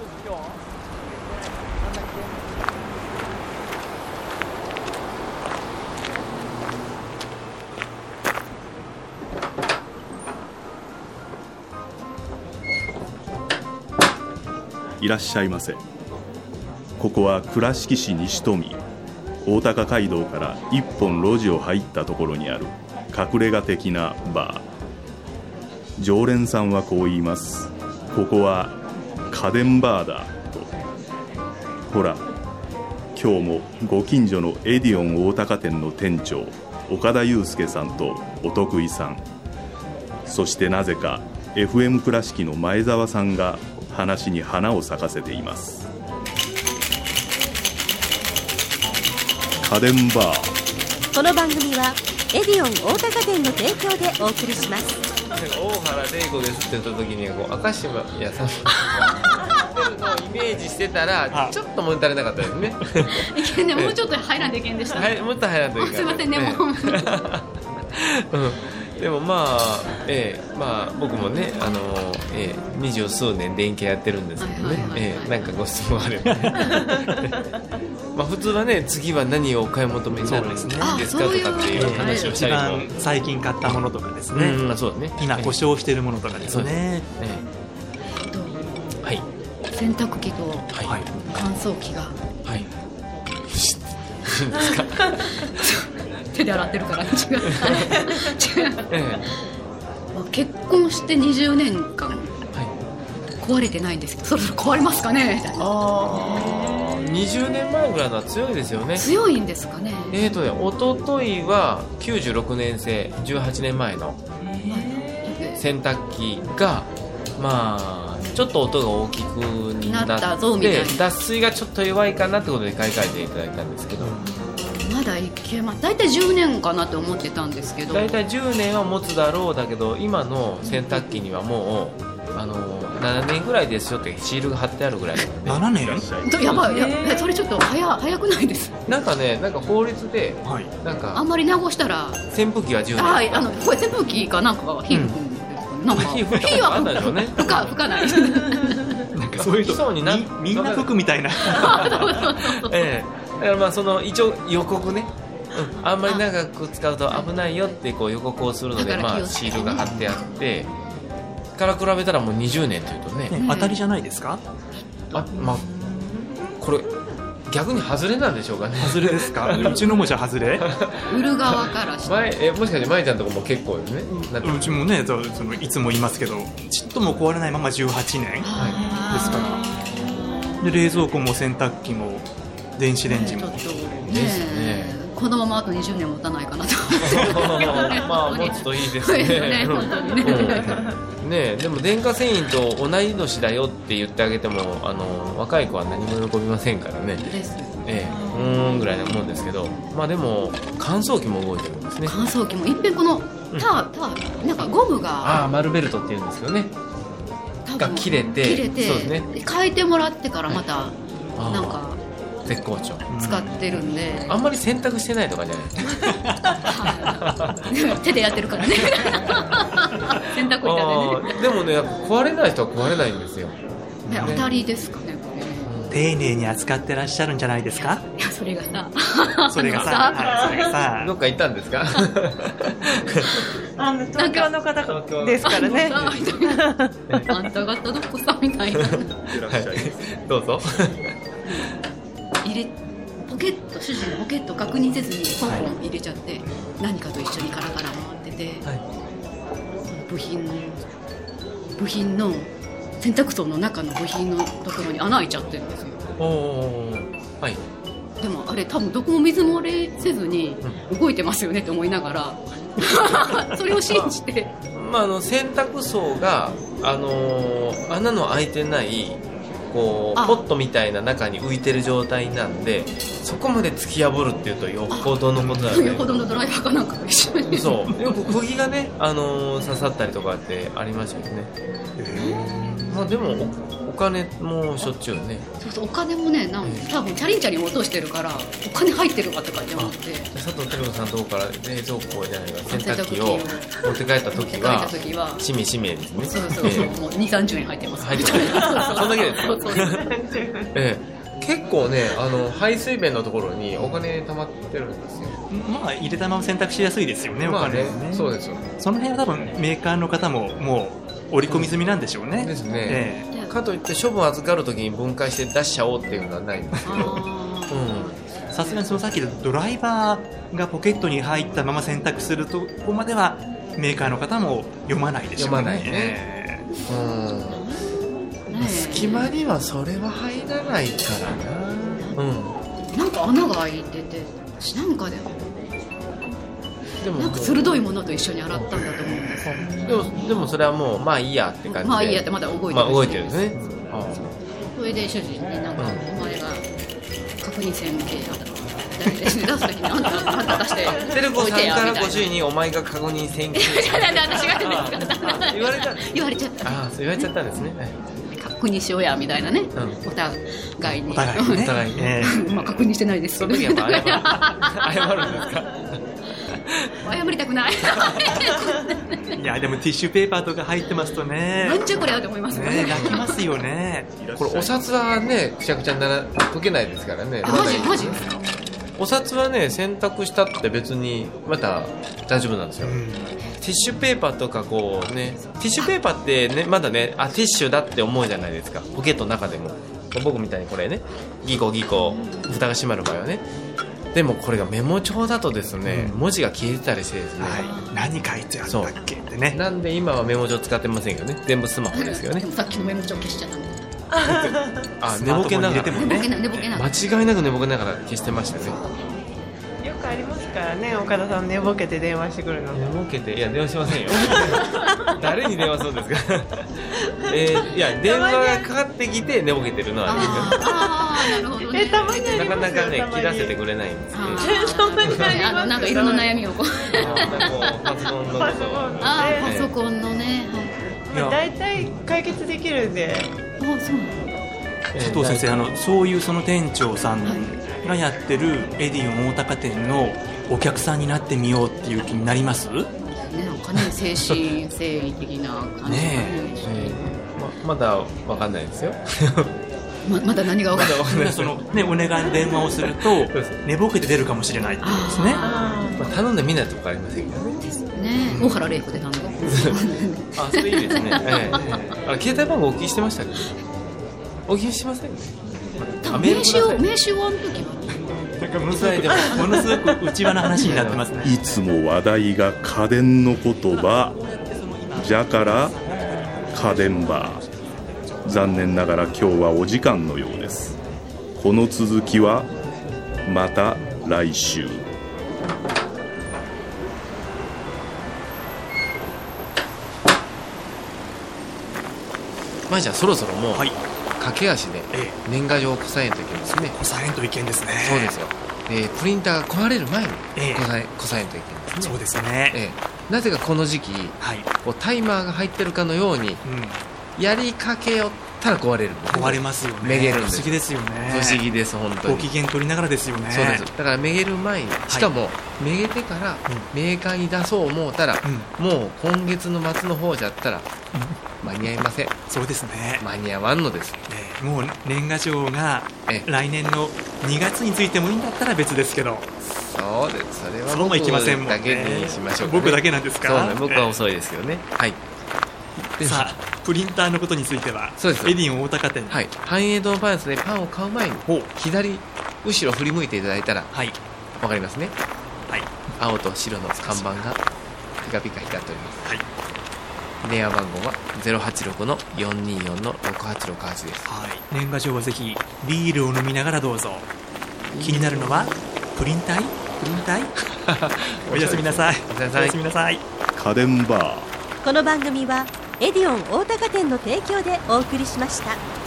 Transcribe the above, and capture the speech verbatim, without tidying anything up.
いらっしゃいませ。ここは倉敷市西富大高街道から一本路地を入ったところにある隠れ家的なバー。常連さんはこう言います。ここは家電バーだと。ほら、今日もご近所のエディオン大高店の店長岡田祐介さんとお得意さん、そしてなぜか エフエム 倉敷の前澤さんが話に花を咲かせています。家電バー。 この番組はエディオン大高店の提供でお送りします。 大原玲子ですって言った時にこう明石家さんのイメージしてたらちょっと物足りなかったですね。 いけんね、もうちょっと入らんといけんでした、ね、 はい、もっと入らんといけん。 すいませんね、もう、 うん、でもまあ、ええ、まあ僕もね、あのええ、二十数年電気やってるんですけどね、ええ、なんかご質問あればまあ普通はね、次は何をお買い求めになるんですかとかっていう話をしたりも、 一番最近買ったものとかですね、 うん、そうだね、 今故障しているものとかですね、 ええ、はい、 洗濯機と乾燥機が、 はい、いいんですか手で洗ってるから違う違う、 ええ、 結婚してにじゅうねんかん、はい、壊れてないんですけど、そろそろ壊れますかねみたいな。 あー、にじゅうねんまえぐらいのは強いですよね。 強いんですかね。 えーとね、おとといはきゅうじゅうろくねん製じゅうはちねんまえの洗濯機がまあちょっと音が大きくになってなったぞみたいな、 脱水がちょっと弱いかなってことで買い替えていただいたんですけど、 まだいけます。大体じゅうねんかなと思ってたんですけど、 大体じゅうねんは持つだろうだけど、今の洗濯機にはもうあのななねんぐらいですよってシールが貼ってあるぐらいなので。 ななねんやばい、やそれちょっと早早くないです。 なんかね、なんか法律で、はい、なんかあんまり流したら扇風機はじゅうねん、 はい、あのこれ扇風機かなんかは火吹くんですかね、うん、なんか火吹いたことあったでしょうね。 吹か吹かないなんかそういう人になみんな吹くみたいなええ、だからまあその一応予告ね、うん、あんまり長く使うと危ないよってこう予告をするので、まあシールが貼ってあってから比べたらもうにじゅうねんというとね、 ね、当たりじゃないですか。 あ、まあこれ逆に外れなんでしょうかね。 外れですか。うちのもじゃ外れ売る側からして前えもしかして舞ちゃんとこも結構ですね。 うちもね、そのいつも言いますけど、ちっとも壊れないままじゅうはちねん、はい、ですから。で冷蔵庫も洗濯機も電子レンジも、 ね、ちょっとねですね、このままあとにじゅうねん持たないかなと思ってまあ持つといいですね。ね、本当にね。うん、ね、でも電化製品と同い年だよって言ってあげても、あの若い子は何も喜びませんからね。 ですね。 ええ、うーんぐらいなもんですけど、まあでも乾燥機も動いてるんですね。 乾燥機もいっぺんこのター、ターなんかゴムが、 ああ、マルベルトって言うんですけどね。が切れて、 切れて、 そうですね。 変えてもらってからまた、はい、なんか絶好調使ってるんで、 うん、あんまり洗濯してないとかじゃないですか。 手でやってるからね。洗濯板でね。 でもね、壊れない人は壊れないんですよ。 ね、当たりですかね、これ。 丁寧に扱ってらっしゃるんじゃないですか。 いや、それがさ、 それがさ、はい、それがさ、 どっか行ったんですか。 あの東京の方ですからね。 あんた方どこさみたいな。はい、 どうぞ。 入れポケット、主人のポケット確認せずにポンポン入れちゃって、はい、何かと一緒にカラカラ回ってて、はい、部品部品の洗濯槽の中の部品のところに穴開いちゃってるんですよ。 おー、はい。 でもあれ多分どこも水漏れせずに動いてますよねって思いながらそれを信じて、 まあ、あの洗濯槽が、あのー、穴の開いてないこうポットみたいな中に浮いてる状態なんで、そこまで突き破るっていうとよっぽどのことだね。 よっぽどのドライバーかなんかと一緒に。 そう、よく釘がね、あのー、刺さったりとかってありましたよね。 まあでも お, お金もしょっちゅうね。 そうそう、お金もね、なん多分チャリンチャリン落としてるからお金入ってるかとかって思って、 佐藤照子さんのとこから冷蔵庫じゃないか洗濯機を持って帰った時は持って帰った時はしめしめですね。 そうそうそう、えー、もうにじゅうさんじゅうえん入ってます。 入ってますそんだけですか。そうそうええ結構ね、あの排水弁のところにお金溜まってるんですよ。 まあ入れたまま洗濯しやすいですよね、 まあね、 お金ね。 そうですよ。 その辺は多分メーカーの方ももう織り込み済みなんでしょうね。 ですね、 ええ、かといって処分預かるときに分解して出しちゃおうっていうのはないんですけど、 さすがにそのさっきのドライバーがポケットに入ったまま洗濯するとこまではメーカーの方も読まないでしょうね。 読まないね、うん隙間にはそれは入らないからな、うん、 なんか穴が開いてて、私なんかでもでもなんか鋭いものと一緒に洗ったんだと思うんですよ。 でもでもそれはもうまあいいやって感じで、 まあいいやってまだ動いてる、 まあ、動いてるんですね、うん、あそれで主人になんかお前が確認せんけ出すときにあんたあんた出してテレコさんからご主人にお前が確認せんけ私が言われた言われちゃった。 ああそう言われちゃったんですね。 確認しようやみたいなね、うん、お互いにお互いに、ね、お互いに、 えーまあ、確認してないですけど、 その時やっぱ謝るんですか。 謝りたくないいやでもティッシュペーパーとか入ってますとね、 なんちゃこれやと思いますよね。 泣きますよね。 これお札はねくしゃくちゃになら溶けないですからね。 マジマジですか。 お札はね洗濯したって別にまた大丈夫なんですよ、うん、ティッシュペーパーとかこうね、ティッシュペーパーってねまだね、あティッシュだって思うじゃないですか、ポケットの中でも。僕みたいにこれねギコギコ蓋が閉まる場合はね。でもこれがメモ帳だとですね、うん、文字が消えてたりしてですね、 はい、何書いてあったっけってね。 なんで今はメモ帳使ってませんけどね、全部スマホですよね。 でもさっきのメモ帳消しちゃったんだ。 あ、寝ぼけながら、 ね、寝ぼけながら間違いなく寝ぼけながら消してましたね。 よくありますからね、岡田さん寝ぼけて電話してくるの。 寝ぼけて、いや電話しませんよ誰に電話するんですかえー、いや電話がかかってきて寝ぼけてるのはあるんですよ。 ああなるほどね。 えたまになかなかね切らせてくれないんですね。 あのなんか色の悩みをこうパソコンのパソコンのね、 あパソコンのね、 はい、だいたい解決できるんで。 あそうなの。 佐藤先生、あのそういうその店長さんがやってるエディオン大高店のお客さんになってみようっていう気になります？ ね、なんかね精神誠意的な感じねえ、ま, まだわかんないですよま, まだ何が分かんないその、ね、お願いの電話をすると寝ぼけて出るかもしれないってことですね。 あ、まあ、頼んでみないと分かりませんけどね。 ですね、大原玲子で頼んであ、それいいですね、ええ、あ携帯番号お聞きしてましたっけ？お聞きしませんね。 名刺を名刺をあの時はなんかものすごくものすごく内輪の話になってますね。 いつも話題が家電の言葉じゃから家電バー。残念ながら今日はお時間のようです。この続きはまた来週。 まあじゃあそろそろもう、 はい、 駆け足で年賀状をこさえんといけますね。 こさえんといけんですね。 そうですよ。えー、プリンターが壊れる前にええこさえ、こさえんといけないですね。 そうですね、 えー、なぜかこの時期、 はい、 こうタイマーが入ってるかのように、うん、やりかけよったら壊れるんです、ね、 壊れますよね。 めげるんです。 不思議ですよね。 不思議です。本当にご機嫌取りながらですよね。 そうです。だからめげる前に、しかも、はい、めげてからメーカーに出そう思うたら、うん、もう今月の末の方じゃったら、うん、間に合いません。 そうですね、 間に合わんのです、 えー、もう年賀状が来年のにがつについてもいいんだったら別ですけど。 そうです。それはそうもいきませんもんね。 僕だけにしましょうか、ね、 僕だけなんですか。 そうね、僕は遅いですけどね、えー、はい。 さあプリンターのことについてはそうです。 エディオン大高店、 はい、繁栄堂パンツでパンを買う前に左後ろ振り向いていただいたら、はい、分かりますね、はい、青と白の看板がピカピカ光っております、はい、電話番号は ゼロはちろくのよんにーよんのろくはちろくはちです、 はい、年賀状はぜひビールを飲みながらどうぞ。気になるのはプリン体プリン体おやすみなさい。 おやすみなさい。 家電バー。 この番組はエディオン大高店の提供でお送りしました。